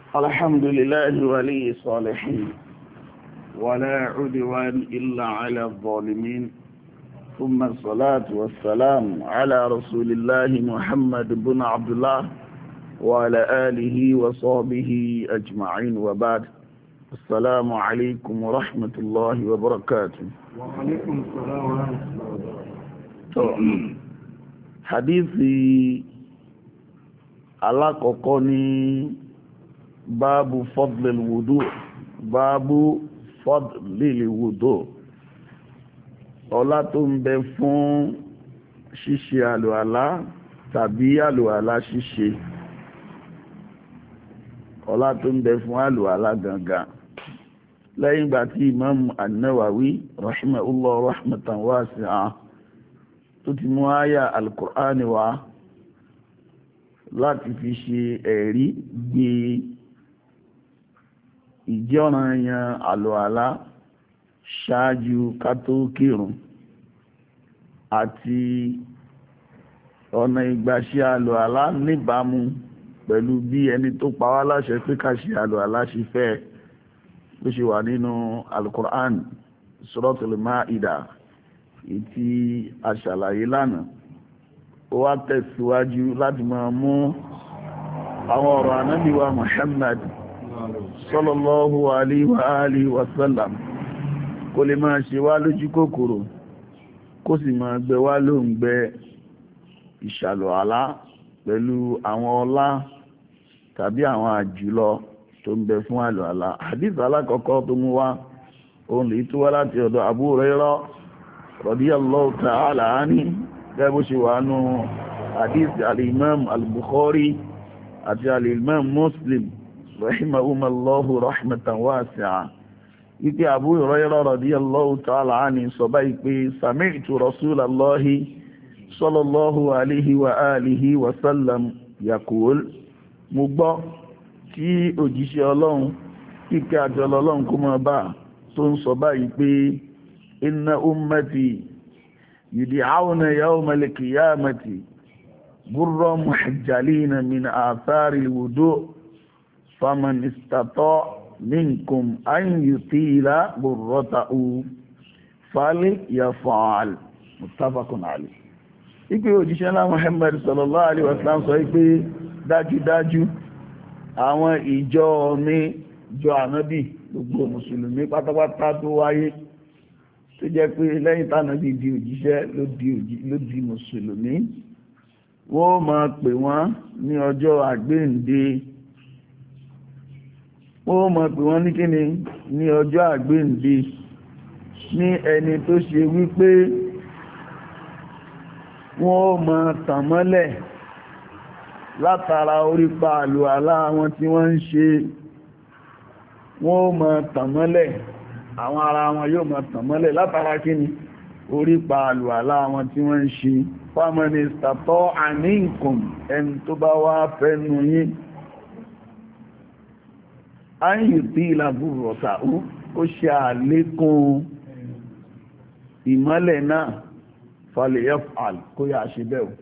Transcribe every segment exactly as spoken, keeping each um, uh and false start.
الحمد لله ولي الصالحين ولا عدوان إلا على الظالمين ثم الصلاة والسلام على رسول الله محمد بن عبد الله وعلى آله وصحبه أجمعين وبعد السلام عليكم ورحمة الله وبركاته. وعليكم السلام ورحمة الله وبركاته. حديثي على قوقني باب فضل الوضوء باب فضل الوضوء ọlá tó ń bẹ fún ṣíṣe àlùwàlá tàbí àlùwàlá ṣíṣe ọlá tó ń bẹ fún àlùwàlá gangan lẹ́yìn ìgbà tí Imam An-Nawawi rahimahullah rahmatan wasi'a tó ti mú àyà al-Qur'ani wá láti fi ṣe ẹ̀rí gbé ìjẹ́ ọ̀ranyàn àlùwàlá ṣáájú ká tó kírun àti ọ̀nà ìgbàṣe àlùwàlá níbàámu pẹ̀lú bí ẹni tó pa wá láṣẹ pé ká ṣe àlùwàlá ṣe fẹ́ bó ṣe wà nínú al-Qur'an Suratul Ma'idah ìtí aṣàlàyé lánàá ó wá tẹ̀síwájú láti máa mú àwọn ọ̀rọ̀ ànábì wa Muhammad sallallahu alaihi wa alihi wa sallam kó lè máa ṣe wá lójú kòkòrò kó sì máa gbẹ wá lóǹgbẹ ìṣàlùwàlá pẹ̀lú àwọn ọlá tàbí àwọn àjùlọ tó ń bẹ fún àlùwàlá. Hadith alákọ̀ọ́kọ́ tó mú wá òun lè tó wá láti ọ̀dọ̀ Abu Hurairah radiyallahu ta'ala anhu gẹ́gẹ́ bó ṣe wà nù hadith al-Imam al-Bukhari àti al-Imam Muslim rahimahumallahu rahmatan wasi'a. Ipe Abu Hurairah radiyallahu ta'ala anhu sọ báyìí pé sami'tu Rasulallahi sallallahu alaihi wa alihi wa sallam yaqul, mo gbọ́ tí òjíṣẹ́ Ọlọ́run kíkẹ́ àjọlọ Ọlọ́run kó máa bá tó ń sọ báyìí pé inna ummati yud'auna yawmal qiyamati burran muhajjalina min athari al-wudu' faman istata' minkum an yutila burratahu falyaf'al muttafaqun alayh. Ipe òjíṣẹ́ ńlá Muhammad sallallahu alaihi wasallam sọ pé dájúdájú àwọn ìjọ mi jọ ànábì gbogbo mùsùlùmí pátápátá tó wáyé tó jẹ́ pé lẹ́yìn tánàbì di òjíṣẹ́ ló di mùsùlùmí wọ́n máa pè wọ́n ní ọjọ́ àgbéǹde wọ́n máa pè wọ́n ní kíni ní ọjọ́ àgbéǹde ní ẹni tó ṣe wípé wọ́n máa tàn mọ́lẹ̀ látara orípa àlùwàlá wọn tí wọ́n ń ṣe wọ́n máa tàn mọ́lẹ̀ àwọn ara wọn yóò máa tàn mọ́lẹ̀ látara kíni orípa àlùwàlá wọn tí wọ́n ń ṣe fámọ́nìsítà tọ́ àníǹkùn ẹni tó bá wá fẹ́nu yín áyù tí ìlàbùrù ọ̀tà ó ṣe àlékún ìmọ́lẹ̀ náà falyaf'al kó yá ṣe bẹ́ẹ̀.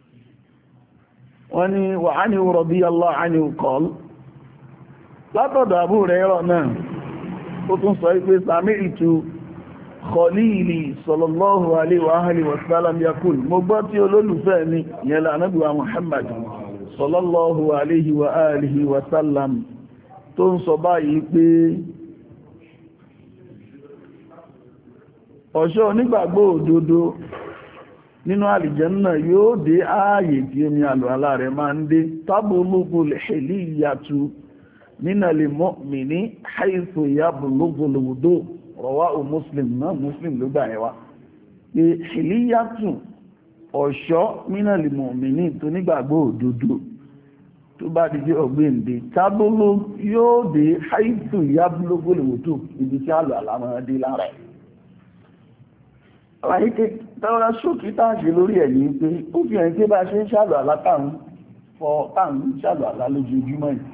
Wọ́n ní wa anhu radiyallahu anhu qala látọ̀dọ̀ Abu Hurairah náà ó tún sọ pé sami'tu khalili sallallahu alaihi wa alihi wa sallam yaqul, mo gbọ́ tí olólùfẹ́ mi ìyẹn Ànábì wa Muhammad sallallahu alaihi wa alihi wa sallam tó ń sọ báyìí pé ọ̀ṣọ́ onígbàgbọ́ òdodo nínú àlìjẹ́nnà yóò dé ààyè tí omi àlùwàlá rẹ̀ máa ń dé tábùlùgbò lèṣèlíyàtú nínà lè mu'mini haythu yablughu al-wudu rawahu Muslim náà Muslim ló gbà ẹwà pé ṣèlíyàtú ọ̀ṣọ́ nínà lè mu'mini tó nígbàgbọ́ òdodo tó bá di jẹ́ ọ̀gbẹ́ǹde tábùlù yóò dé haythu yablughu al-wudu ibi tí àlùwàlá máa dé lára ẹ̀. Àwáyé tí tọ́rọ ṣókí táàṣì lórí ẹ̀yìn pé ó fi ẹ̀yìn tí bá ṣe ń ṣàlọ̀ àlá táàrùn fọ táàrùn ṣàlọ̀ àlá lójoojúmọ́ yìí.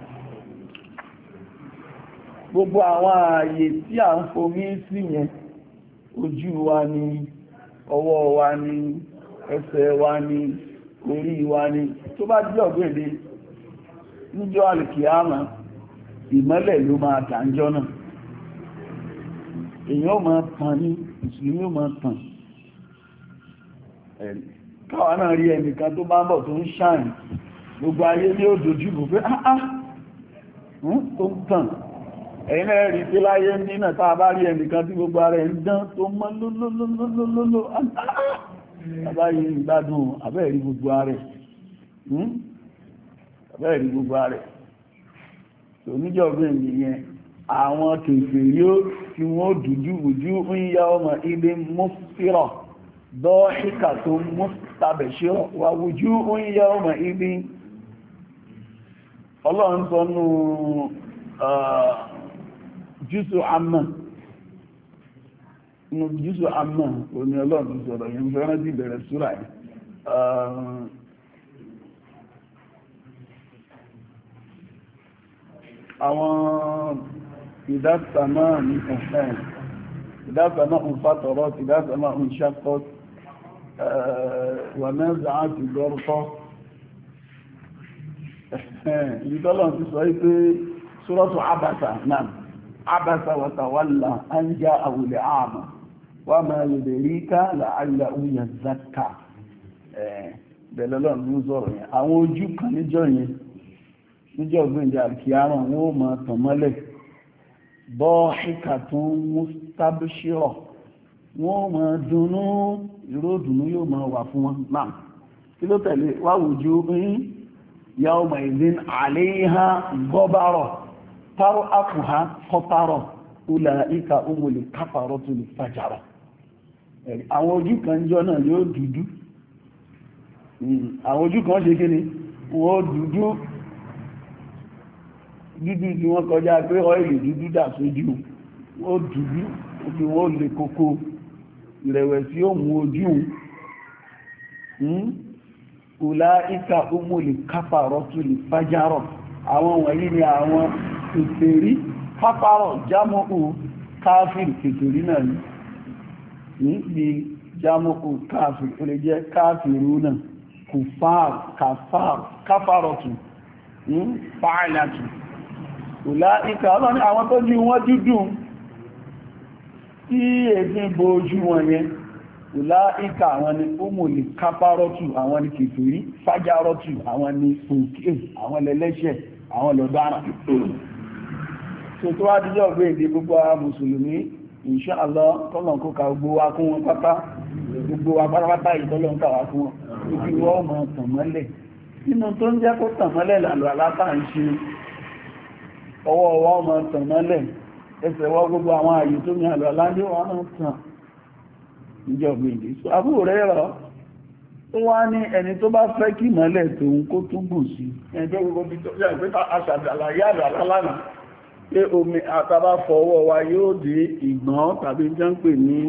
Gbogbo àwọn ààyè tí à ń fomi sí yẹn, ojú wa ni, ọwọ́ wa ni, ẹsẹ̀ wa ni, orí wa ni, tó bá jẹ́ ọ̀gbẹ̀dẹ̀ níjọ́ alìkìyàmà ìmọ́lẹ̀ ló máa tàǹjọ́ náà èèyàn ó máa tàn ní ìsìlúmí ó máa tàn káwa náà rí ẹnìkan tó bá ń bọ̀ tó ń ṣàìn gbogbo ayé ní òdòjú bò pé áá tó ń tàn ẹ̀yìn náà rí pé láyé nínà tá a bá rí ẹnìkan tí gbogbo ara ẹ̀ ń dán tó mọ́ lólólólólólóló àbáyé ìgbádùn àbẹ́ẹ̀rí gbogbo ara ẹ̀ àbẹ́ẹ̀rí gbogbo ara ẹ̀ tó níjọ̀gbìn nìyẹn àwọn kèfèrí ó tí wọ́n dúdú ojú ń yá ọmọ ilé mọ́sírọ̀ dọ́ọ̀ṣíkà tó mọ́sítàbẹ̀ṣírọ̀ wà ojú ń yá ọmọ ilé ọlọ́run sọ nù jùsù àmà nù jùsù àmà òní ọlọ́run sọ̀rọ̀ yẹn fẹ́ràn sí bẹ̀rẹ̀ súrà yìí àwọn ìdásàmà ní ẹ̀fẹ́ ìdásàmà ń fàtọ̀rọ̀ ìdásàmà ń ṣàkọ́ wà mẹ́ta àti gọ́rùkọ́ ìdítọ́lọ̀ ti sọ wípé suratu abasa náà abasa wa tawalla an ja'ahu al-a'ma wa ma yudrika la'allahu yazakka bẹ̀lọ́lọ́ ní sọ̀rọ̀ yẹn àwọn ojú kan níjọ́ yẹn níjọ́ gbẹ̀ǹdẹ̀ àkíyàrán wọn ó máa tàn mọ́lẹ̀ dahikatun mustabshira wọ́n máa dùnnú ìró dùnnú yóò máa wà fún wọn náà kí ló tẹ̀lé wá wujuhun yawma idhin 'alayha ghabarah tarhaquha qatarah ulaika humul kafaratul fajara àwọn ojú kan jọ náà yóò dúdú àwọn ojú kan ṣe kí ni wọ́n dúdú dúdú tí wọ́n kọjá pé ọ́ìlì dúdú dà sójú ó dúdú ojú wọ́n lè kókó ìrẹ̀wẹ̀sí ó mú ojú ulaika humul kafaratul fajara àwọn wọ̀nyí ni àwọn kèfèrí káfàrọ̀ jámọ́kù káfìrì kèfèrí náà ní bí jámọ́kù káfìrì ó lè jẹ́ káfìrú náà kùfàr káfàrọ̀tù fàálàtù ulaika ọlọ́ni àwọn tó jí wọ́n dúdú tí èdè bo ojú wọn yẹn ulaika àwọn ni umuli káfàrọ̀tù àwọn ni kèfèrí fájárọ̀tù àwọn ni òkè àwọn lẹ́lẹ́ṣẹ̀ àwọn lọ́dára tó tó wá díjọ́ gbé èdè gbogbo ara mùsùlùmí insha Allah tọ́lọ̀ kó ka gbogbo wa kún wọn pátá gbogbo wa pátápátá ìtọ́lọ̀ ń kàwà fún wọn ojú wọ́n mọ̀ tàn mọ́lẹ̀ nínú tó ń jẹ́ kó tàn mọ́lẹ̀ làlù alátà ń ṣe ọwọ́ wọ́n mọ̀ tàn mọ́lẹ̀ ẹsẹ̀ wọ́n gbogbo àwọn àyè tó ní àlù aládé wọn náà tàn níjọ́ gbé èdè so àbúrò rẹ̀ rọ̀ ó wá ní ẹni tó bá fẹ́ kí mọ́lẹ̀ tòun kó túbù sí ẹni tó gbogbo bí tó yà pé aṣàdàlàyé àlù alálànà pé omi àtàbá fọwọ́ wa yóò dé ìgbọ̀n tàbí jẹ́ ń pè ní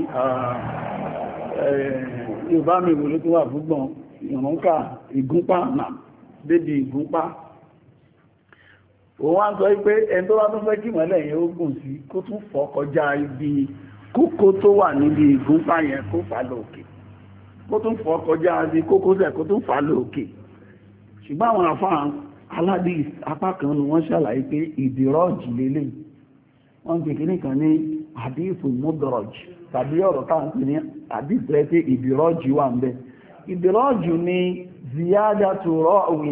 Yorùbá mi wò ló tó wà fúgbọ̀n ìrànká ìgúnpá náà débi ìgúnpá òun wá ń sọ pé ẹni tó bá tún fẹ́ kí mọ́lẹ̀ yẹn ó gùn sí kó tún fọ́ kọjá ibi kókó tó wà níbi ìgúnpá yẹn kó fà lókè kó tún fọ́ kọjá ibi kókósẹ̀ kó tún fà lókè ṣùgbọ́n àwọn àfáà aládìs apá kan ní wọ́n ṣàlàyé pé ìdírọ́jì lélẹ̀ wọ́n ti kí nìkan ní àdífù mọ́dọ̀rọ̀jì tàbí ọ̀rọ̀ táwọn pè ní àdífù rẹ̀ pé ìdírọ́jì wà ń bẹ ìdírọ́jì ní ziyadatu rawi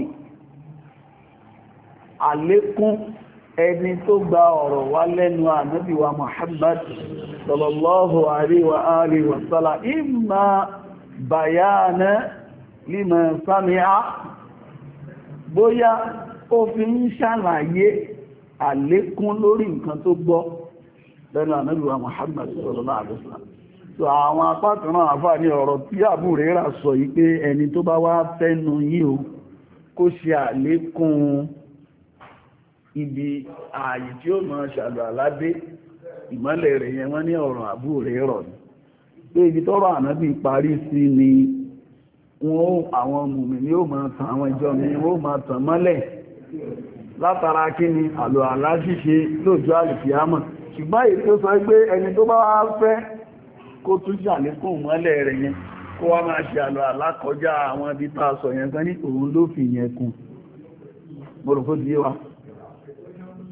àlékún ẹni tó gba ọ̀rọ̀ wá lẹ́nu ànábì wa Muhammad sallallahu alaihi wa alihi wa sallam imma bayana liman sami'a bóyá ó fi ń ṣàlàyé àlékún lórí nǹkan tó gbọ́ lẹ́nu ànábì wa Muhammad sallallahu alaihi wasallam so àwọn apákanáà àfáà ní ọ̀rọ̀ tí Abu Hurairah sọ yìí pé ẹni tó bá wá fẹ́nu yìí o kó ṣe àlékún ibi ààyè tí ó máa ṣàlù aládé ìmọ́lẹ̀ rẹ̀ yẹn wọ́n ní ọ̀rọ̀ Abu Hurairah ni pé ibi tọ́rọ̀ ànábì parí sí ni wọ́n àwọn mùmí ni ó máa tàn àwọn ìjọ mi ó máa tàn mọ́lẹ̀ látara kí ni àlò àlá ṣíṣe lóòjọ́ àlùkìyámọ̀ ṣùgbọ́n èyí tó sọ pé ẹni tó bá wá fẹ́ kó tún ṣàlékún mọ́lẹ̀ rẹ̀ yẹn kó wá máa ṣe àlò àlá kọjá àwọn ibi tá a sọ yẹn kan ní òun ló fi yẹn kún mo rò kó di yé wa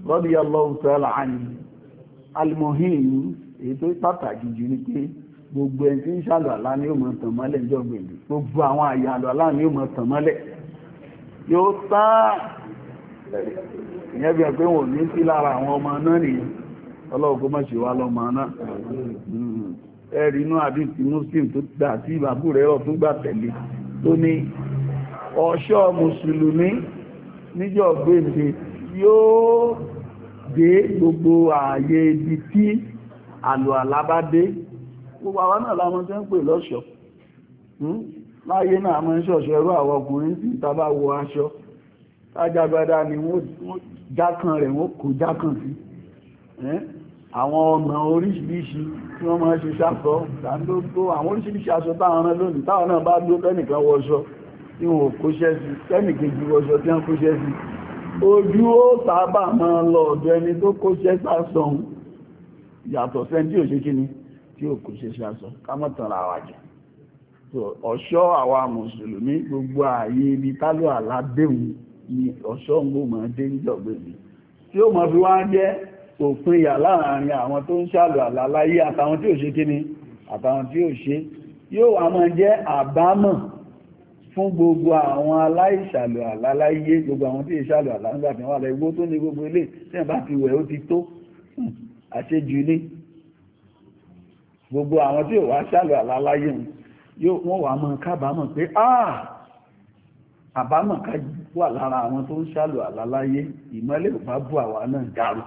radiyallahu ta'ala anhu al-muhim èyí tó pàtàkì jù ní pé gbogbo ẹni tí ń ṣàlù àlá ní ó máa tàn mọ́lẹ̀ ìjọ gbèlè gbogbo àwọn àyà àlù àlá ní ó máa tàn mọ́lẹ̀ yóò tán ìyẹn bí ẹgbẹ́ wọn ní sí lára àwọn ọmọ náà nìyẹn ọlọ́run kó má ṣe wá lọ́mọ náà ẹ̀rí inú àdìsí muslim tó gbà tí ìbàbú rẹ̀ rọ̀ tó gbà tẹ̀lé tó ní ọ̀ṣọ́ mùsùlùmí níjọ́ gbèǹde yóò dé gbogbo ààyè ibi tí àlù àlá bá dé gbogbo àwọn náà láwọn tẹ́ ń pè lọ́ṣọ́ láyé náà mọ́ ń ṣọ̀ṣọ́ ẹrú àwọn ọkùnrin tí ìta bá wọ aṣọ tájágbádá ni wọ́n jákàn rẹ̀ wọ́n kò jákàn sí àwọn ọ̀nà oríṣiríṣi tí wọ́n máa ṣe ṣàṣọ ìdádógó àwọn oríṣiríṣi aṣọ táwọn náà lónìí táwọn náà bá dó tẹ́nìkan wọṣọ tí wọ́n kóṣẹ́ sí tẹ́nìkejì wọṣọ tí wọ́n kóṣẹ́ sí ojú ó sábà máa lọ ọ̀dọ̀ ẹni tó kóṣẹ́ sásọ̀hún yàtọ̀ sẹ́ni tí ò ṣe kíni tí ò kóṣẹ́ sásọ kámọ́tànra àwàjẹ́ ọ̀ṣọ́ àwa mùsùlùmí gbogbo ààyè ibi tálù àládéhùn ni ọ̀ṣọ́ ń gbò máa dé níjọ̀gbẹ̀mí tí ó máa fi wá jẹ́ òpin ìyà láàrin àwọn tó ń ṣàlù àlá láyé àtàwọn tí ò ṣe kíni àtàwọn tí ò ṣe yóò wá máa jẹ́ àbámọ̀ fún gbogbo àwọn aláìṣàlù àlá láyé gbogbo àwọn tí ò ṣàlù àlá nígbà tí wọ́n wà lẹ́gbó tó ní gbogbo ilé tí wọ́n bá ti wẹ̀ ó ti tó àṣejù ní gbogbo àwọn tí ò wá ṣàlù àlá láyé yóò wọ́n wà máa kábàámọ̀ pé ah àbámọ̀ ká wà lára àwọn tó ń ṣàlù àlá láyé ìmọ́lẹ̀ ò bá bú àwa náà dàrú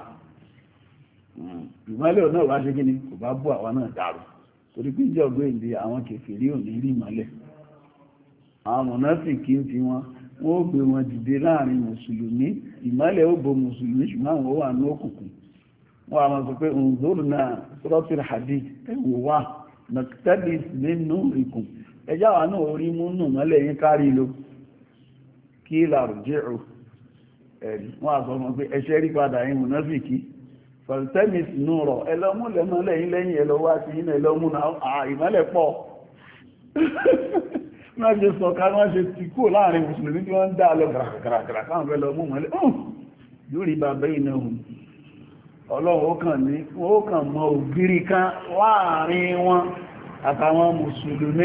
ìmọ́lẹ̀ náà wá ṣe gíní kò bá bú àwa náà dàrú torí pé ìjọ ọgbẹ́ ìdí àwọn kèfèrí ò ní rí ìmọ́lẹ̀ àwọn mọ̀nàfíkì ń fi wọn wọ́n ó gbé wọn dìde láàrin mùsùlùmí ìmọ́lẹ̀ ó bo mùsùlùmí ṣùgbọ́n àwọn ó wà ní òkùnkùn wọ́n a máa sọ pé òǹzóòrù náà suratul hadid ẹ̀wò wà nàkítẹ́bìs nínú ìkùn ẹjá wà náà orí mú nù mọ́lẹ̀ yín kárí lo kí làrùjẹ́rù ẹ̀rí wọ́n a sọ mọ́ pé ẹṣẹ́ rí padà yín mùnáfíkì fọ̀tẹ́mìs nù rọ̀ ẹlọ́mú lẹ́mọ́lẹ̀ yín lẹ́yìn ẹlọ́wọ́ àti yín ẹlọ́mú náà ìmọ́lẹ̀ pọ̀ wọ́n ṣe sọ ká wọ́n ṣe ti kó láàrin mùsùlùmí tí wọ́n ń dá lọ gàràgàrà káwọn fẹ́ lọ mú mọ́lẹ̀ yóò rí bàbá ìnáhùn ọlọ́run ó kàn ní ó kàn mọ ògiri kan láàrin wọn àtàwọn mùsùlùmí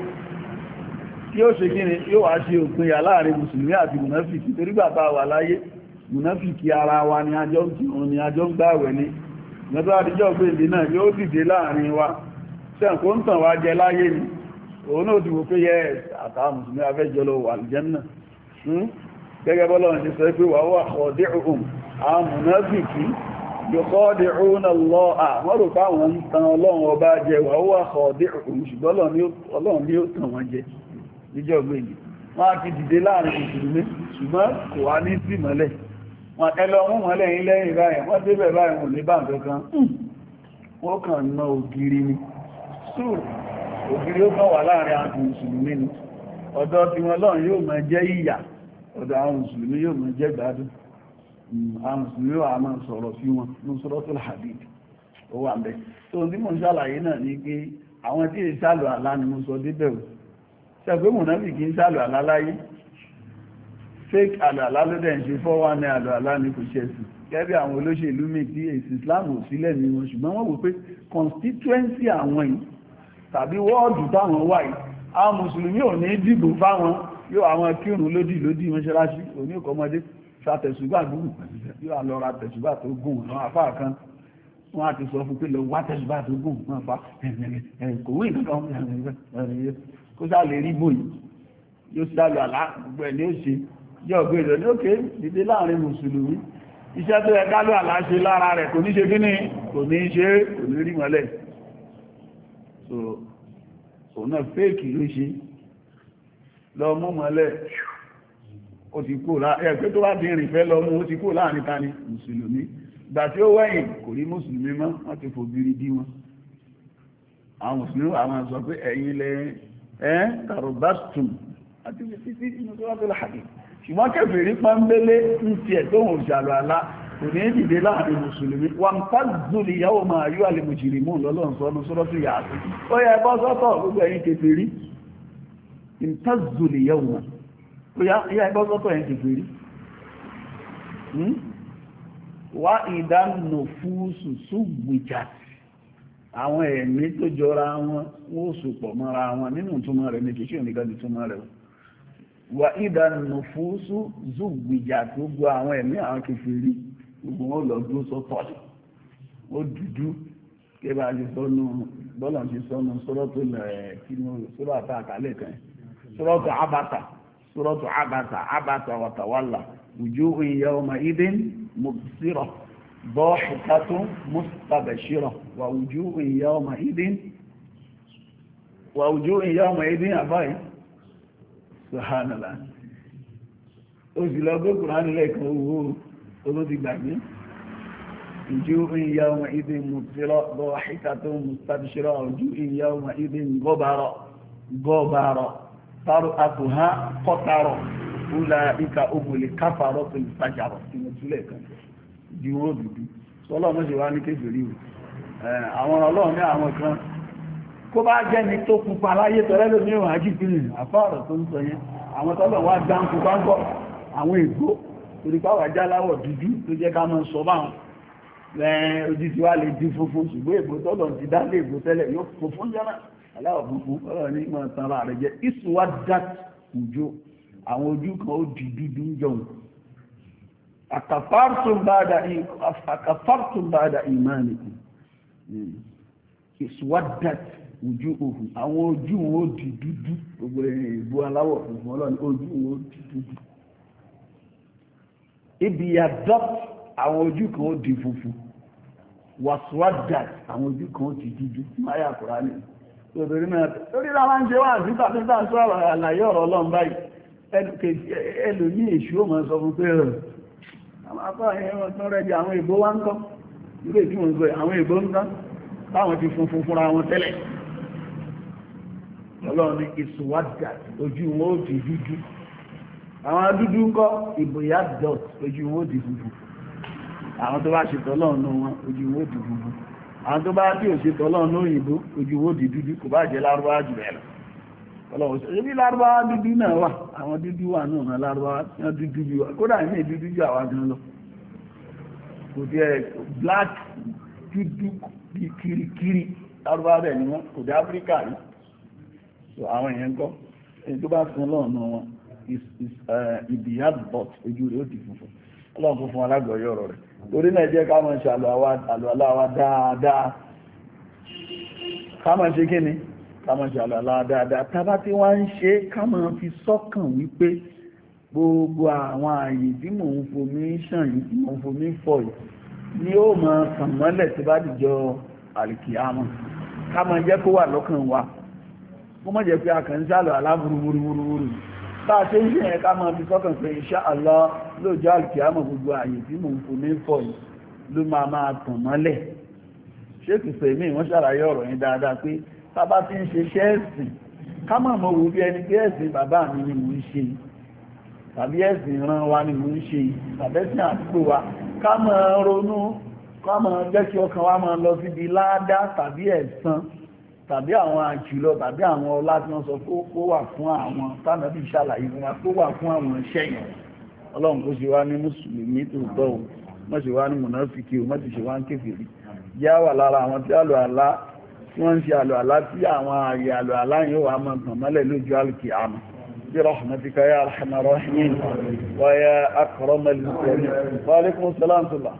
tí ó ṣe kí ni yóò wá ṣe òpinya láàrin mùsùlùmí àti mùnáfìkì torí bàbá wà láyé mùnáfìkì ara wa ni àjọ ń kírun ni àjọ ń gbààwẹ̀ ni ìgbẹ́tọ́ àdíjọ́ gbèǹdé náà yóò dìde láàrin wa ṣẹ́ǹkó ń tàn wá jẹ láyé ni òun náà ti wò pé yẹ àtàwọn mùsùlùmí afẹ́jọ lọ wà àlùjánnà gẹ́gẹ́ bọ́lọ́run ti sọ pé wà wà khadi'uhum àwọn mùnáfìkì يخادعون الله wọ́n rò pé àwọn ń tan ọlọ́run ọba jẹ wà ó wà khadi'uhum ṣùgbọ́n ọlọ́run ni ó tàn wọ́n jẹ níjọ́ gbèǹdé wọ́n á ti dìde láàrin mùsùlùmí ṣùgbọ́n kò wá ní sí mọ́lẹ̀ wọ́n ẹlọ mú mọ́lẹ̀ yín lẹ́yìn báyìí wọ́n débẹ̀ báyìí wọ́n ní bá nǹkan wọ́n kàn ná ògiri ni sùúrù ògiri ó kàn wà láàrin àwọn mùsùlùmí ni ọ̀dọ̀ tí wọ́n lọ́run yóò máa jẹ́ ìyà ọ̀dọ̀ àwọn mùsùlùmí yóò máa jẹ́ gbádùn àwọn mùsùlùmí wà máa sọ̀rọ̀ sí wọn ní Suratul Hadid ó wà bẹ́ tó ní mọ̀ ṣàlàyé náà ní pé àwọn tí è ṣàlù àlá ni mo sọ débẹ̀ ò ṣẹ̀gbé mùnáfì kí ń ṣàlù àlá láyé fake àlù àlá ló dẹ̀ ń ṣe fọ́wọ́ ní àlù àlá ní kò ṣe sí gẹ́gẹ́ àwọn olóṣèlú mi tí èsì Islam ò sílẹ̀ ní wọn ṣùgbọ́n wọ́n wò pé constituency àwọn yìí tàbí wọ́ọ̀dù táwọn wà yìí àwọn mùsùlùmí ò ní dìbò fáwọn yóò àwọn kírun lódì lódì mọ́ṣáláṣí òní òkọmọdé sátẹ̀sùgbà gùn yóò lọ ra tẹ̀sùgbà tó gùn àwọn àfáà kan wọ́n á ti sọ fún pé lọ wá tẹ̀sùgbà tó gùn wọ́n fa kòwé ìkankan kó sá lè rí bòyí yóò sálọ àlá gbogbo ẹ̀ ní ó ṣe jẹ́ ọ̀gbẹ́ ìrọ̀ ní òkè dìde láàrin mùsùlùmí iṣẹ́ tó yẹ ká lọ àlá ṣe lára rẹ̀ kò ní ṣe kíní kò ní ṣe kò ní rí mọ́lẹ̀ so òun náà fẹ́ẹ̀kì ló ṣe lọ mú mọ́lẹ̀ ó ti kó láàrin ẹgbẹ́ tó bá ti rìn fẹ́ lọ mú ó ti kó láàrin ta ni mùsùlùmí ìgbà tí ó wẹ̀yìn kò rí mùsùlùmí mọ́ wọ́n ti fòbìrì dí wọn àwọn mùsùlùmí àwọn sọ pé ẹ̀yin lẹ ẹ́ tàrùbásùm àti títí inú tó wá tó láàrin ṣùgbọ́n kèfèrí pọ́nbélé ń ti ẹ̀ tó hùn ṣàlọ̀ àlá kò ní dìde láàrin mùsùlùmí wà ń tàzùlì yàwó máa yóò àlè mùjìrìmù lọ́lọ́run sọ́nù sọ́rọ́ sí yàtọ̀ ó yẹ ẹbọ́ sọ́tọ̀ gbogbo ẹ̀yin kèfèrí ń tàzùlì yàwó máa ó yá ẹbọ́ sọ́tọ̀ ẹ̀yin kèfèrí wá ìdánù fúúsù súgbìjà àwọn ẹ̀mí tó jọra wọn wọ́n sùpọ̀ mọ́ra wọn nínú ìtumọ̀ rẹ̀ ní kìí ṣe nìkan ìtumọ̀ rẹ̀ wà ìdánù fúúsù súgbìjà tó gbọ́ àwọn ẹ̀mí àwọn kèfèrí gbogbo wọn lọ dúró sọ́tọ̀ ó dúdú kébà ṣe sọ́nù bọ́lá ṣe sọ́nù sọ́rọ́tò lẹ̀ kí ni sọ́rọ́ àtà àkálẹ̀ kan sọ́rọ́tò abata sọ́rọ́tò abata abata wàtàwálà wujuhu yawma idin mubsira ضاحكة مستبشرة ووجوه يومئذ ووجوه يومئذ أباي سبحان الله òsìlọ́gbé kùránì lẹ́ẹ̀kan owó olóti gbàgbé وجوه يومئذ مبصرة ضاحكة مستبشرة ووجوه يومئذ غبرة غبرة ترهقها قترة أولئك هم الكفرة الفجرة di wọ́n dúdú sọ́lọ́ mọ́ ṣe wá ní kéfèrí àwọn ọlọ́run ní àwọn kan kó bá jẹ́ ní tó pupa láyé tọ́rẹ́ ló ní ìwọ̀n ajípínlẹ̀ àfáàrọ̀ tó ń sọ yẹn àwọn tọ́lọ̀ wá dá ń pupa ń bọ̀ àwọn ìgbó torí pàwà já láwọ̀ dúdú tó jẹ́ ká mọ́ sọ báwọn ojú ti wá lè di funfun ṣùgbọ́n ègbó tọ́lọ̀ ti dá lé ègbó tẹ́lẹ̀ yóò funfun jẹ́nà aláwọ̀ funfun ọlọ́run ní mọ̀ tán ra rẹ̀ jẹ́ ìsúwá dá òjò àwọn ojú kan ó di dúdú ń jọun akafartum ba'da akafartum ba'da imanikum iswaddat wujuhuhum àwọn ojú wọn ó di dúdú gbogbo ìbú aláwọ̀ funfun ọlọ́ni ojú wọn ó di dúdú ibi yadot àwọn ojú kan ó di funfun waswaddat àwọn ojú kan ó di dúdú máyà Kùránì lórí náà lórí náà máa ń ṣe wá sí tàbí tàbí sọ̀rọ̀ àlàyé ọ̀rọ̀ ọlọ́run báyìí ẹlòmí èṣù ó máa sọ fún pé àwọn apá ẹ̀rọ tó rẹ̀ di àwọn ìbò wá ń kọ́ ilé tí wọ́n ń gbé àwọn ìbò ń kọ́ táwọn ti funfun fúnra wọn tẹ́lẹ̀ ọlọ́run ní ìsúwádà ojú wọn ó di dúdú àwọn dúdú ń kọ́ ìbòyà dot ojú wọn ó di funfun àwọn tó bá ṣe tọ́lọ́run náà wọn ojú wọn ó di funfun àwọn tó bá tí ò ṣe tọ́lọ́run náà òyìnbó ojú wọn ó di dúdú kò bá jẹ́ lárúbáwá jù bẹ́ẹ̀ lọ ọlọ́run ṣe bí lárúbáwá dúdú náà wà àwọn dúdú wà náà lárúbáwá wọ́n dúdú jù wà kódà ní dúdú jù àwọn gan lọ kò jẹ́ black dúdú kirikiri lárúbáwá rẹ̀ ni wọ́n kò dé áfíríkà rí so àwọn èèyàn kọ́ èyí tó bá fún ọlọ́run wọn ìbíyà bọ̀t ojú rẹ̀ ó di funfun ọlọ́run fún fún alágbọ̀ọ́yọ̀ ọ̀rọ̀ rẹ̀ torí náà jẹ́ ká máa ṣe àlọ́ aláwa dáadáa ká máa ṣe kí ni kámọ̀ jàlọ́lá dáadáa tàbá tí wọ́n ń ṣe kámọ̀ fi sọ́kàn wípé gbogbo àwọn ààyè tí mò ń fomi ṣàn yìí tí mò ń fomi fọ̀ yìí ni ó máa kàn mọ́lẹ̀ tí bá dìjọ àlìkìyámọ̀ kámọ̀ jẹ́ kó wà lọ́kàn wa kó mọ̀ jẹ́ pé a kàn ń sálọ aláburúburúburú bá a ṣe ń ṣe yẹn kámọ̀ fi sọ́kàn pé insha Allah lóòjọ́ àlìkìyámọ̀ gbogbo ààyè tí mò ń fomi fọ̀ yìí ló máa máa kàn mọ́lẹ̀ ṣé kìfẹ́ mi wọ́n ṣàlàyé ọ̀rọ̀ yẹn dáadáa pé bàbá tí ń ṣe ṣẹ́ẹ̀sìn ká mọ̀ mọ̀ wò bí ẹni pé ẹ̀sìn bàbá mi ni mò ń ṣe tàbí ẹ̀sìn ìran wa ni mò ń ṣe tàbẹ́sìn àdúgbò wa ká mọ̀ ronú ká mọ̀ jẹ́ kí ọkàn wa máa lọ síbi ládá tàbí ẹ̀san tàbí àwọn àjùlọ tàbí àwọn ọlá tí wọ́n sọ kó wà fún àwọn tánàbí ṣàlàyé fún wa kó wà fún àwọn iṣẹ́ yẹn ọlọ́run kó ṣe wá ní mùsùlùmí tó tọ́ o mọ́ ṣe wá ní mùnáfíkí o mọ́ ti ṣe wá ń kéfèrí yá wà lára àwọn tí àlọ́ àlá wọ́n ń ṣe àlọ́ àlá tí àwọn ààyè àlọ́ àlá yóò wà mọ́ tàn mọ́lẹ̀ lójú alùkì àmà bí rahmatika ya arhamar rahimin wa ya akramal mukramin wa alaikum salam tula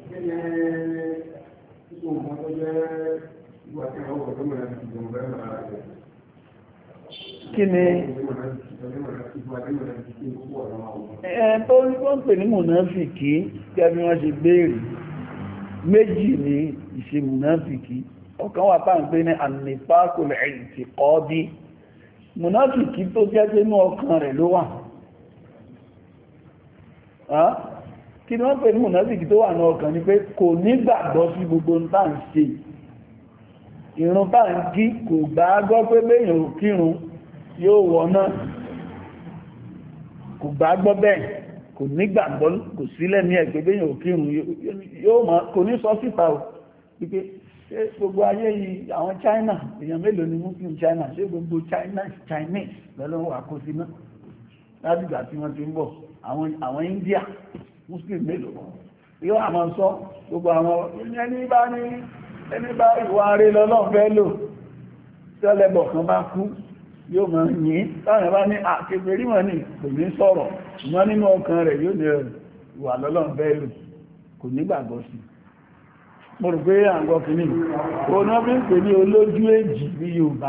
kí ni ẹ̀ tó ń pè ní mùnáfìkí gẹ́bí wọ́n ṣe béèrè méjì ní ìṣe mùnáfìkí ọ̀kan wà tá ń pè ní an-nifaqul i'tiqadi mùnáfìkí tó jẹ́ pé inú ọkàn rẹ̀ ló wà kí ni wọ́n pè ní mùnáfìkí tó wà ní ọkàn ni pé kò nígbàgbọ́ sí gbogbo ń tà ń ṣe ìrun bá ń kí kò gbàgbọ́ pé béèyàn ò kírun yóò wọ̀ná kò gbàgbọ́ bẹ́ẹ̀ kò nígbàgbọ́ kò sílẹ̀ ní ẹgbẹ́ béèyàn ò kírun yóò mọ̀ kò ní sọ síta o wípé ṣé gbogbo ayé yìí àwọn China èèyàn mélòó ni muslim China ṣé gbogbo China Chinese lọ́lọ́wọ́ àkóso náà látìgbà tí wọ́n ti ń bọ̀ àwọn India muslim mélòó yóò àmọ́ sọ gbogbo àwọn ẹni bá ní ẹni bá ìwà rẹ̀ lọ́lọ́run fẹ́ lò tẹ́lẹ̀bọ̀ kan bá kú yóò mọ̀ yìí táwọn bá ní àkẹfẹ́ rí wọn ní kò ní sọ̀rọ̀ ṣùgbọ́n nínú ọkàn rẹ̀ yóò ní ìwà lọ́lọ́run fẹ́ lò kò ní gbàgbọ́ sí mo rò pé àgbọ̀ kìíní òun náà fi ń pè ní olójú èjì ní Yorùbá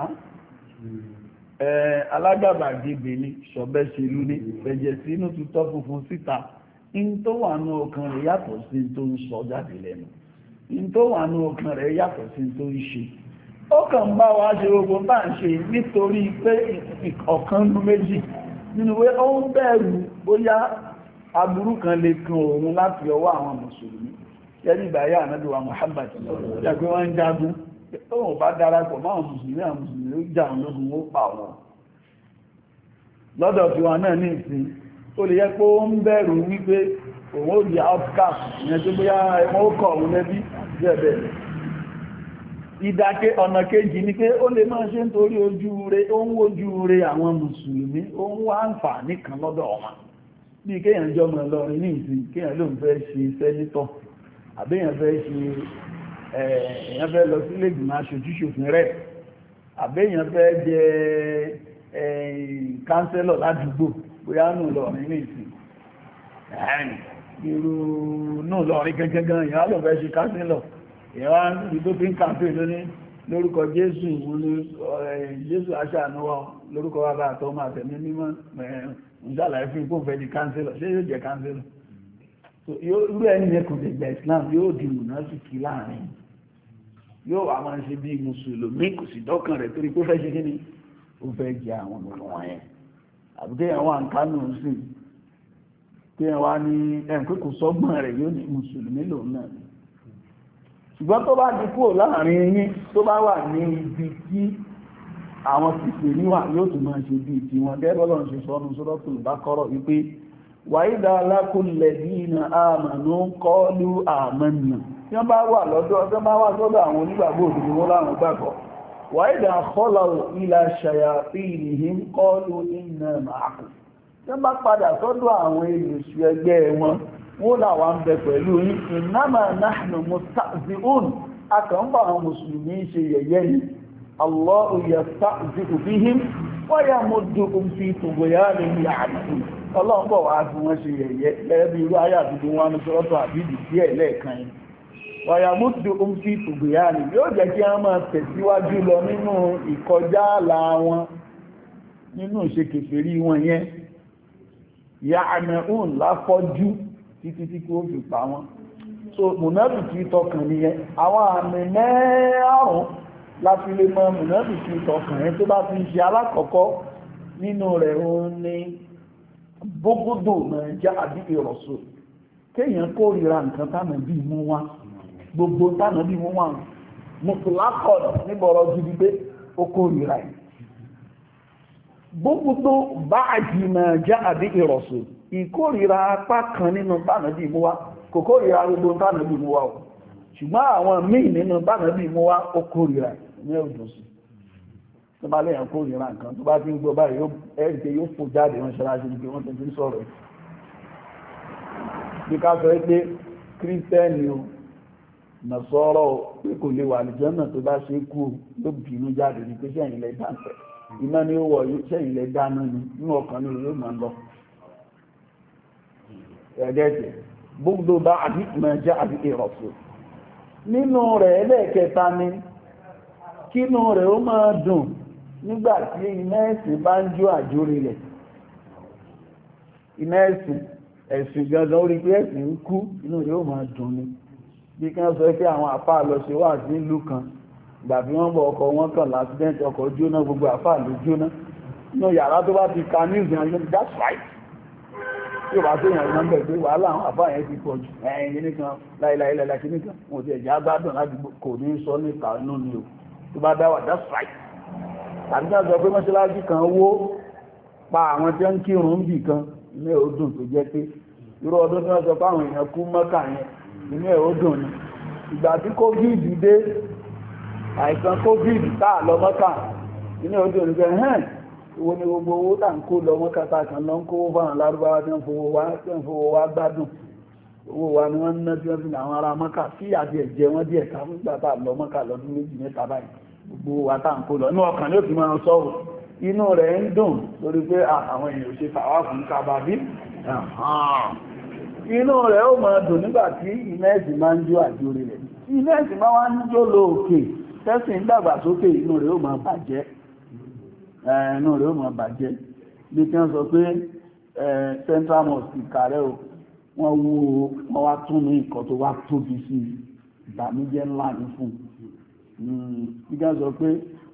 alágàbàgebè ní ṣọ̀bẹ́ṣelú ní fẹ̀jẹ̀ sínú tutọ́ funfun síta in tó wà ní ọkàn rẹ̀ yàtọ̀ sí tó ń sọ jáde lẹ́nu in tó wà ní ọkàn rẹ̀ yàtọ̀ sí tó ń ṣe ó kàn bá wa ṣe gbogbo bá ń ṣe nítorí pé ọ̀kan nú méjì nínú pé ó ń bẹ̀rù bóyá aburú kan lè kan òun láti ọwọ́ àwọn mùsùlùmí yẹ́nì ìgbàyà ànábì wa Muhammad jẹ́ pé wọ́n ń jagun tóun bá darapọ̀ máa mùsùlùmí àwọn mùsùlùmí ó jà wọn lógun ó pa wọn lọ́dọ̀ tí wọn náà ní ìsìn ó lè yẹ pé ó ń bẹ̀rù wípé òun ó di outcast ìyẹn tó bóyá ẹmọ ó kọ̀ òun lẹ́bí bẹ́ẹ̀ ìdáké ọ̀nà kejì ni pé ó lè máa ṣe nítorí ojú rẹ̀ ó ń wojú rẹ̀ àwọn mùsùlùmí ó ń wá àǹfààní kan lọ́dọ̀ wọn bí kéèyàn jọmọ lọrin ní ìsìn kéèyàn ló ń fẹ́ ṣe sẹ́nítọ̀ àbẹ́yàn fẹ́ ṣe èèyàn fẹ́ lọ sílé ìgbìmọ̀ aṣojú-ṣòfin rẹ̀ àbẹ́yàn fẹ́ jẹ kánsẹ́lọ̀ ládùúgbò bóyá nù lọrin ní ìsìn irú nù lọrin gangan èèyàn lọ fẹ́ ṣe kánsẹ́lọ̀ èèyàn wá ní tó fi ń kàmpé lóní lórúkọ Jésù ìwúlú Jésù aṣàánúwà lórúkọ bàbá àtọmọ àtẹ̀mí mímọ́ ìṣàlàyé fún ipò fẹ́ di kánsẹ́lọ̀ ṣé yóò jẹ kánsẹ́lọ̀ irú ẹni yẹn kò lè gba Islam yóò di mùnáfíkì láàrin yóò wà máa ṣe bí mùsùlùmí kò sì dọ́kàn rẹ̀ torí pé fẹ́ ṣe kí ni ó fẹ́ jẹ àwọn ọmọ wọn yẹn àbúkẹ́ yẹn wà ń kánú sí kí yẹn wá ní ẹn pé kò sọ́gbọ́n rẹ̀ yóò ní mùsùlùmí lòun náà ni ṣùgbọ́n tó bá di kúrò láàrin yín tó bá wà ní ibi tí àwọn kìsì níwà yóò tún máa ṣe bí ti wọn gẹ́gọ́lọ́ ṣe sọ́nu Suratul Baqara wípé wàídà alákùnlẹ̀ dínà àmànú kọlu àmànà tí wọ́n bá wà lọ́dọ̀ ọjọ́ bá wà sọ́dọ̀ àwọn onígbàgbọ́ òdodo wọn láwọn gbàgbọ́ wàídà kọlọ̀ ìlà shayatinihim kọlu inna ma'akum tí wọ́n bá padà sọ́dọ̀ àwọn èlùsù ẹgbẹ́ wọn wọ́n làwọn ń bẹ pẹ̀lú yín innama nahnu mustahzi'un akànbà àwọn mùsùlùmí ṣe yẹ̀yẹ́ ni Allahu yastahzi'u bihim wa yamudduhum fi tughyanihim ya'mahun ọlọ́run bọ̀ wá fún wọn ṣe yẹ̀yẹ́ lẹ́bí irú ayé àdúgbò wọn ní sọ́rọ́tọ̀ àbídì díẹ̀ lẹ́ẹ̀kan yìí wàyà múdù ń fi tùgbìyàní yóò jẹ́ kí wọ́n máa tẹ̀síwájú lọ nínú ìkọjá àlà wọn nínú ìṣekèfèrí wọn yẹn ya àmẹ́hùn láfọ́jú títí tí kí ó fi pa wọn so mùnáfìkì tọkàn nìyẹn àwọn àmì mẹ́rùn láti lè mọ mùnáfìkì tọkàn yẹn tó bá fi ṣe alákọ̀ọ́kọ́ nínú rẹ̀ òun ni bógúdò náà já àbí ìrọ̀sọ kéèyàn kórìíra nǹkan tánà bí mú wá gbogbo tánà bí mú wá mùsùlákọ̀ níbọ̀rọ̀ gidi pé ó kórìíra ẹ̀ bógúdò bá àjì náà já àbí ìrọ̀sọ ìkórìíra apá kan nínú tánà bí mú wá kò kórìíra gbogbo tánà bí mú wá o ṣùgbọ́n àwọn míì nínú tánà bí mú wá ó kórìíra ní òdòsí tó bá lẹ́yìn kó ìran nǹkan tó bá ti ń gbọ́ báyìí ẹ̀rìkẹ́ yóò fò jáde wọ́n ṣaláṣí ní pé wọ́n tẹ́jú sọ̀rọ̀ bí ká sọ pé kírísítẹ́nì o nàṣọ́rọ̀ pé kò lè wà nìjọ́ náà tó bá ṣe kú ló bínú jáde ní pé sẹ́yìn lẹ dáńtẹ̀ iná ni ó wọ̀ sẹ́yìn lẹ dáná ni nínú ọkàn ní yóò máa lọ ẹ̀ẹ́dẹ́gbẹ̀ gbogbo bá àbí mẹ́jẹ́ àbí ìrọ̀fù nínú rẹ̀ ẹlẹ́ẹ̀kẹta ni kínú rẹ̀ ó máa dùn nígbà tí iná ẹ̀sìn bá ń jó àjórí rẹ̀ iná ẹ̀sìn ẹ̀sìn gangan orí pé ẹ̀sìn ń kú inú rẹ̀ ó máa dùn ni bí kí wọ́n sọ pé àwọn àfáà lọ ṣe wà sí ìlú kan ìgbà tí wọ́n bọ̀ ọkọ̀ wọn kàn lásìdẹ́ntì ọkọ̀ jóná gbogbo àfáà ló jóná inú yàrá tó bá ti ka news yẹn yóò that's right tí ó bá tó yàn nọ́mbẹ̀ pé wàhálà àwọn àfáà yẹn ti pọ̀ jù ẹ̀yìn kìíní kan láìláìlẹ̀ kìíní kan wọn ti ẹ̀jẹ̀ agbádùn ládùúgbò kò ní sọ níta inú ni o tó bá dáwà that's right tàbí ká sọ pé mọ́ṣáláṣí kan wó pa àwọn tí ó ń kírun ń bì kan inú ẹ̀ ó dùn tó jẹ́ pé irú ọdún tí wọ́n sọ pé àwọn èèyàn kú mọ́kà yẹn inú ẹ̀ ó dùn ni ìgbà tí covid dé àìsàn covid táà lọ mọ́kà inú ẹ̀ ó dùn ní pé hẹ́n owó ní gbogbo owó tà ń kó lọ mọ́kà tá kan lọ ń kó fáwọn lárúbáwá tí wọ́n fowó wá gbádùn owó wa ni wọ́n ń ná tí wọ́n fi àwọn ará mọ́kà sí àti ẹ̀jẹ̀ wọn díẹ̀ ká fún gbàtà lọ mọ́kà lọ́dún méjì mẹ́ta báyìí gbogbo wa tá à ń kó lọ inú ọkàn ló ti máa sọ̀rọ̀ inú rẹ̀ ń dùn lórí pé àwọn èèyàn ò ṣe fàwá fún kábàbí inú rẹ̀ ó máa dùn nígbà tí iná ẹ̀sìn máa ń jó àjò rẹ̀ iná ẹ̀sìn máa wá ń jó lọ òkè tẹ́sì ń dàgbà sókè inú rẹ̀ ó máa bàjẹ́ inú rẹ̀ ó máa bàjẹ́ bí kí wọ́n sọ pé central mosque Ìkàrẹ́ o wọ́n wó wọ́n wá tún ní nǹkan tó wá tóbi sí ìbànújẹ́ ńlá ní fún bí kí wọ́n sọ pé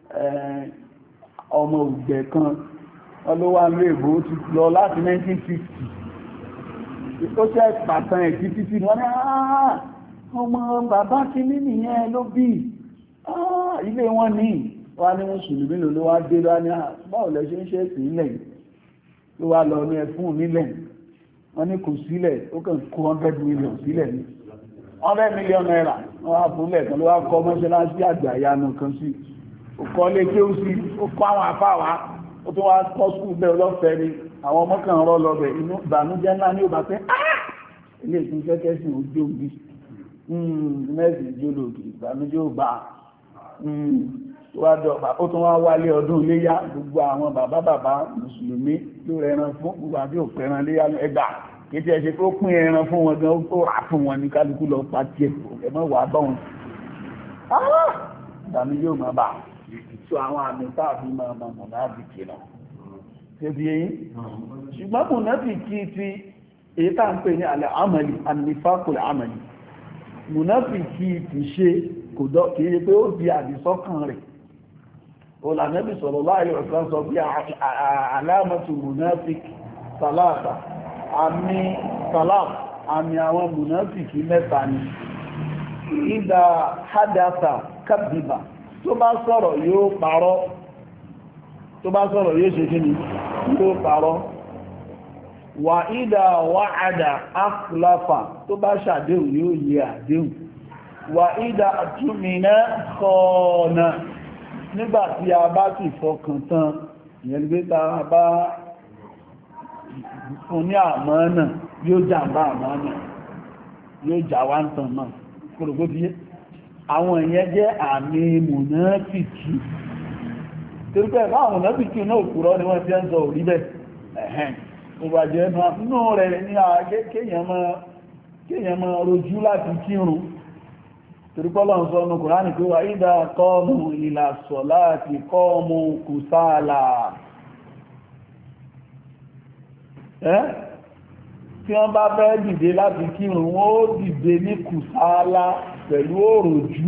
ọmọ ògbẹ̀ kan wọ́n ló wá ní èbó ti lọ láti nineteen fifty ó ṣe pàtàn ẹ̀ títí tí wọ́n ní ọmọ bàbá kìíní nìyẹn ló bí ilé wọn ní wá ní mùsùlùmí ló wá dé lọ ní báwo lẹ ṣe ń ṣe sí ilẹ̀ ló wá lọ ní ẹfún nílẹ̀ wọ́n ní kò sílẹ̀ ó kàn kó hundred million sílẹ̀ ní hundred million naira wọ́n wá fún lẹ́ẹ̀kan ló wá kọ́ mọ́ṣáláṣí àgbà ìyanu kan sí ó kọ́ lé kí ó sí ó kọ́ àwọn afáwà ó tún wá kọ́ skul bẹ́ẹ̀ ọlọ́fẹ́ ni àwọn ọmọ kan rọ́ lọ́bẹ̀ inú ìbànújẹ́ ńlá ní ó bá fẹ́ ilé ìsìn kẹ́kẹ́ sí ojú òbí mẹ́sì jólòdì ìbànújẹ́ ò bá ó tún wá wálé ọdún iléyá gbogbo àwọn bàbá bàbá mùsùlùmí ló rẹran fún gbogbo àbí òpẹran léyá ẹgbà kéjì ẹ ṣe kó pín ẹran fún wọn gan ó rà fún wọn ní kálukú lọ pa tiẹ̀ ẹ̀mọ́ wà bá wọn ìbànújẹ́ ò máa bà so àwọn àmì táàbí máa mọ̀ mọ̀ láàbì kìnnà ṣebí eyín ṣùgbọ́n mùnáfìkì ti èyí tá ń pè ní alẹ́ àmàlì ànífàkùlẹ̀ àmàlì mùnáfìkì ti ṣe kò dọ́ kìí ṣe pé ó di àdìsọ́kàn rẹ̀ olànẹ́bì sallallahu alaihi wasallam sọ bí alámọ̀tù mùnáfìkì sàlátà àmì sàlátà àmì àwọn mùnáfìkì mẹ́ta ni ìdá hádásà kàbìbà tó bá sọ̀rọ̀ yóò parọ́ tó bá sọ̀rọ̀ yóò ṣe kíni yóò parọ́ wà ìdá wa'ada akhlafa tó bá ṣàdéhùn yóò yẹ àdéhùn wà ìdá àtúmìnà kọ́ọ̀nà nígbàtí a bá sì fọkàn tán ìyẹn gbé ta bá fún ní àmánà yóò jàmbá àmánà yóò jà wá ń tàn náà kòrògbó bí àwọn ìyẹn jẹ́ àmì mùnáfìkì torí pé ẹ̀fà àwọn mùnáfìkì náà òkúrọ́ ni wọ́n ti ń sọ orí bẹ́ ẹ̀hẹ́n òbàjẹ́ inú rẹ̀ ní kéèyàn máa rojú láti kírun torí pọ́lọ̀ ń sọ ọmọ Kùránì pé wà ìdá kọ́ọ̀mù ìlà sọ̀láàtì kọ́ọ̀mù kùsàlà ẹ́ tí wọ́n bá fẹ́ dìde láti kírun wọ́n ó dìde ní kùsàlà pẹ̀lú òròjú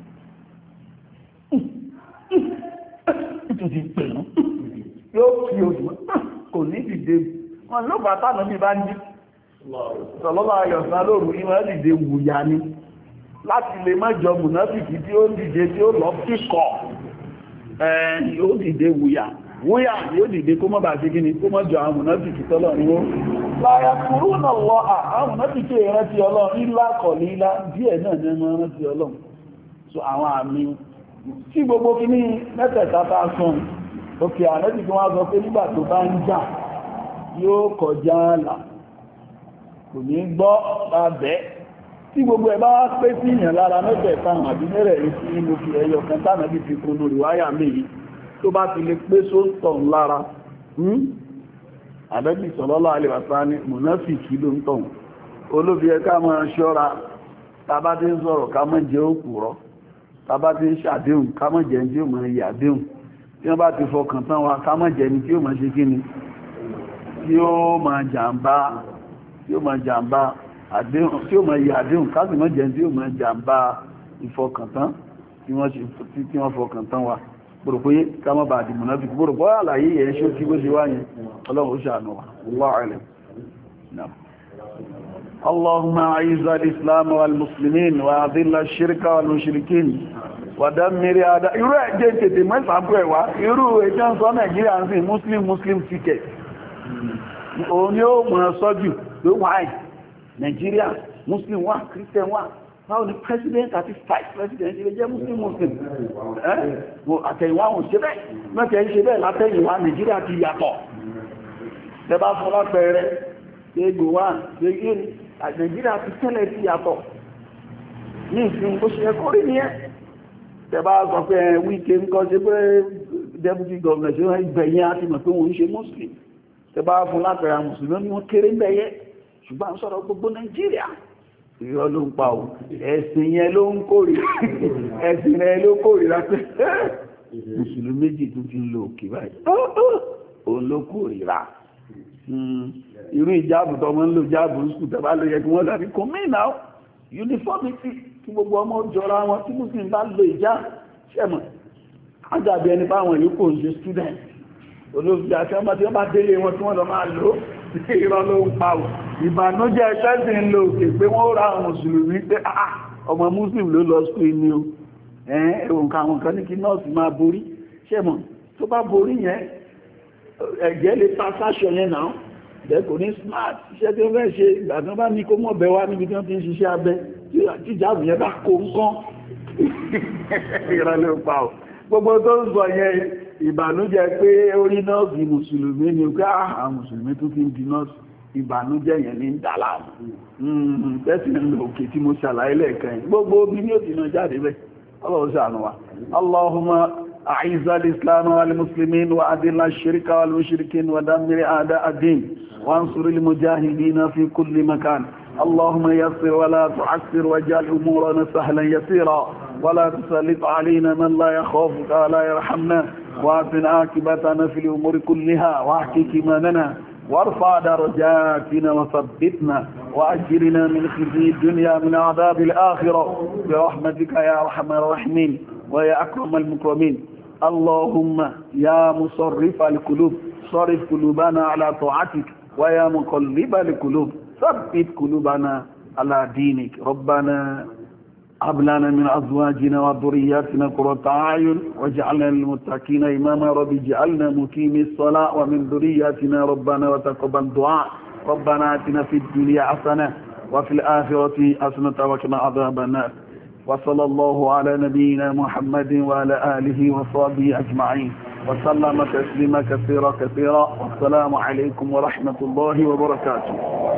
tó ti pẹ̀lú yóò fi òjò kò ní dìde wọn ló bá tánà bí bá ń jí sọ̀lọ́lá ayọ̀sán lóòrù ìwọ̀n dìde wùyà ni láti lè mọ́jọ mùnáfìkì tí ó dìde tí ó lọ kíkọ̀ ẹ̀yìn ó dìde wùyà wúyà yóò dìde kó mọ́ bá sí gíní kó mọ́jọ àwọn mùnáfìkì tọ́lọ̀ ní ó láyá kúrú náà lọ àwọn mùnáfìkì ìrántí ọlọ́run ilá kọ̀lí ilá díẹ̀ náà ní ẹmọ ìrántí ọlọ́run so àwọn àmì tí gbogbo kíní mẹ́tẹ̀ẹ̀ta bá sọ́n òkè àrẹ́bì tí wọ́n sọ pé nígbà tó bá ń jà yóò kọjá àlà kò ní gbọ́ bá bẹ́ẹ̀ tí gbogbo ẹ̀ bá wá pé sí ìyàn lára mẹ́tẹ̀ẹ̀ta àbí mẹ́rẹ̀ rí sí mo fi ẹyọ kan tánà bí fi kúnnú rí wáyà méyí tó bá ti lè pé sóńtọ̀ lára àbẹ́bì sallallahu alaihi wasallam ní mùnáfìkì ló ń tọ̀ olóbi ẹ ká máa ṣọ́ra tàbá tí ń sọ̀rọ̀ ká má jẹ́ òpùrọ́ tàbá tí ń ṣàdéhùn ká má jẹ́ tí ó máa yà déhùn tí wọ́n bá ti fọkàn tán wa ká má jẹ́ ni tí ó máa ṣe kí ni tí ó máa jàǹbá tí ó máa jàǹbá àdéhùn tí ó máa yà àdéhùn ká sì má jẹ́ tí ó máa jàǹbá ìfọkàntán tí wọ́n fọkàntán wa gbòròpóyé ká má bàá di mùnáfíkì gbòròpó àlàyé yẹn ṣó kí bó ṣe wáyé ọlọ́run ó ṣàánú wa Allahu a'lam. اللهم أعز الإسلام والمسلمين وأذل الشرك والمشركين ودمر أعداء irú ẹ̀jẹ̀ tètè mẹ́sàn án pẹ̀ wá irú ẹjọ́ ń sọ Nàìjíríà ń sìn muslim muslim ticket òun ni ó mọ̀ sọ́jù ló wáyé Nàìjíríà muslim wà christian wà báwo ni president àti vice president ilé jẹ́ muslim muslim àtẹ̀yìnwá wọn ṣe bẹ́ẹ̀ mẹ́tẹ̀ ń ṣe bẹ́ẹ̀ látẹ̀yìnwá Nàìjíríà ti yàtọ̀ tẹ́bá fún lápẹẹrẹ ṣégbò wà ṣégbò Nàìjíríà ti tẹ́lẹ̀ ti yàtọ̀ ní ìsìn bó ṣe ẹkọ́ rí ní ẹ́ tẹbá sọ pé Wike ń kọ́ sí pé deputy governor ṣe wọ́n gbẹ̀yìn àti mọ̀ pé wọ́n ń ṣe muslim tẹbá fún látara mùsùlùmí wọ́n kéré bẹ̀yẹ ṣùgbọ́n sọ̀rọ̀ gbogbo Nàìjíríà irọ́ ló ń pa ò ẹ̀sìn yẹn ló ń kórìíra ẹ̀sìn yẹn ló kórìíra pé mùsùlùmí méjì tó ti ń lo òkè báyìí òun ló kórìíra irú ìjáàbù tó wọ́n ń lò jáàbù skul tẹ́bá ló yẹ kí wọ́n dàbí kò mìíràn náà uniformity kí gbogbo ọmọ jọra wọn tí muslim bá lo ìjà ṣẹ́mọ̀ ájàbí ẹni báwọn yìí kò ń ṣe student olóògbé àti ọmọ tí wọ́n bá délé wọn tí wọ́n lọ máa lò irọ́ ló ń pa ò ìbànújẹ́ ẹ̀ṣẹ́ sì ń lo òkè pé wọ́n ra àwọn mùsùlùmí pé ọmọ muslim ló lọ skul ní o ẹ̀wọ̀n ká àwọn kan ní kí nọ́ọ̀sì máa borí ṣẹ́mọ̀ tó bá borí yẹn ẹ̀jẹ̀ lè ta sáṣọ yẹn náà dẹ́kò ní smart iṣẹ́ tí ó fẹ́ ṣe ìgbà tí wọ́n bá ní kó mọ̀ bẹ̀ wá níbi tí wọ́n ti ń ṣiṣẹ́ abẹ tí ìjáàbù yẹn bá kó ń kán ìrọ̀lẹ́ pa ọ̀ gbogbo tó ń sọ yẹn ìbànújẹ́ pé orí nọ́ọ̀sì mùsùlùmí ni pé àwọn mùsùlùmí tó fi ń di nọ́ọ̀sì ìbànújẹ́ yẹn ní dàlà tẹ́sí ń lò òkè tí mo ṣàlàyé lẹ́ẹ̀kan gbogbo omi ní òtí náà jáde bẹ́ẹ̀ ọlọ́run ṣàánú wa Allahumma أعز الإسلام والمسلمين وأذل الشرك والمشركين ودمر أعداء الدين وانصر المجاهدين في كل مكان اللهم يسر ولا تعسر واجعل أمورنا سهلا يسيرا ولا تسلط علينا من لا يخافك ولا يرحمنا وأحسن عاقبتنا في الأمور كلها واحكي كماننا وارفع درجاتنا وثبتنا وأجرنا من خزي الدنيا من عذاب الآخرة برحمتك يا أرحم الراحمين ويا أكرم المكرمين اللهم يا مصرف القلوب صرف قلوبنا على طاعتك ويا مقلب القلوب ثبت قلوبنا على دينك ربنا هب لنا من أزواجنا وذرياتنا قرة أعين واجعلنا للمتقين إماما رب اجعلنا مقيمي الصلاة ومن ذرياتنا ربنا وتقبل دعاء ربنا آتنا في الدنيا حسنة وفي الآخرة حسنة وقنا عذاب النار وصلى الله على نبينا محمد وعلى آله وصحبه أجمعين وسلم تسليما كثيرا كثيرا والسلام عليكم ورحمة الله وبركاته